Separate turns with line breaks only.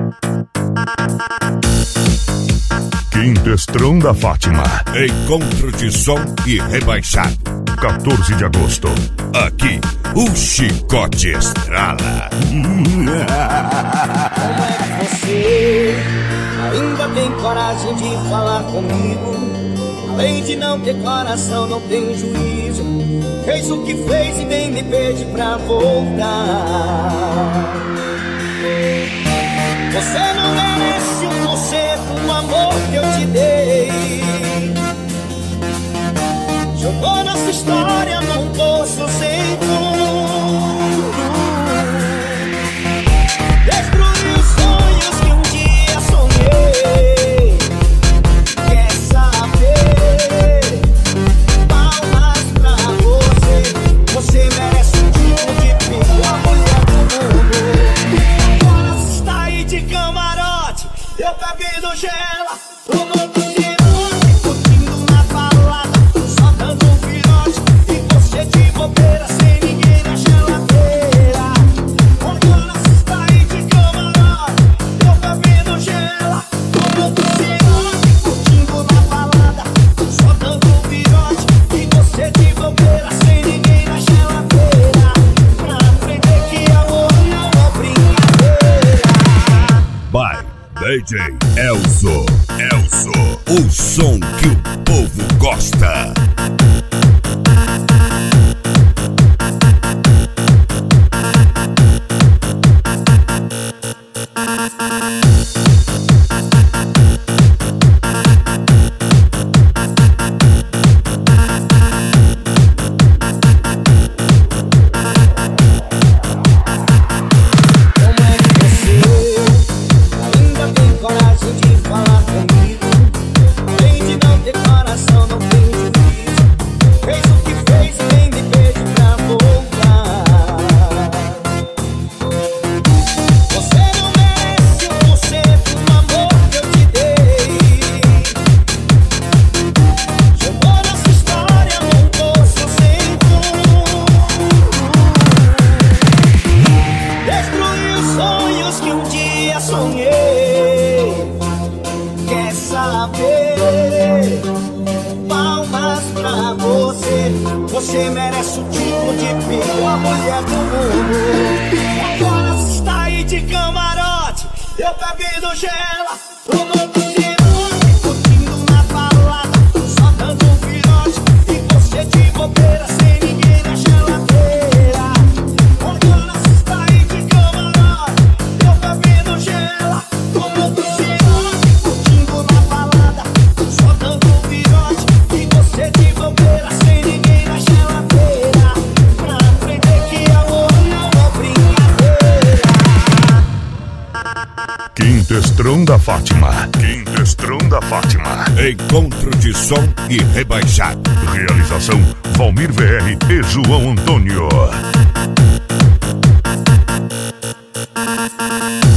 Quintestrão da Fátima.
Encontro de som e rebaixado.
14 de agosto.
Aqui, o chicote estrala.
Como é que você ainda tem coragem de falar comigo? Além de não ter coração, não tem juízo. Fez o que fez e nem me pede pra voltar. Você não merece 1% do amor que eu te dei. Jogou nossa história num poço sem fundo. Destruiu os sonhos que um dia sonhei. Quer saber? Palmas pra você. Você merece um tipo de pior mulher do mundo. Agora você está aí de camarote, eu bebendo gela. O mundo se curtindo na balada, só dando um filhote. E você de bobeira, sem ninguém na geladeira. Agora você está aí de camarote, eu bebendo gela. O mundo se curtindo na balada, só dando um filhote. E você de bobeira, sem ninguém na geladeira. Pra aprender que amor não é brincadeira.
By DJ Elzo, o som que o povo gosta. Você merece o título de pior mulher do mundo. Agora você está aí de camarote, eu bebendo gela. O mundo se curtindo na balada, só dando um filhote. E você de bobeira, sem ninguém na geladeira. Agora você está aí de camarote, eu bebendo gela. O mundo se curtindo na balada, só dando um filhote. E você de bobeira, sem ninguém na geladeira. Pra aprender que amor não é brincadeira.
Quintestrão da Fátima. Quintestrão da Fátima.
Encontro de som e rebaixado.
Realização Valmir VR e João Antônio.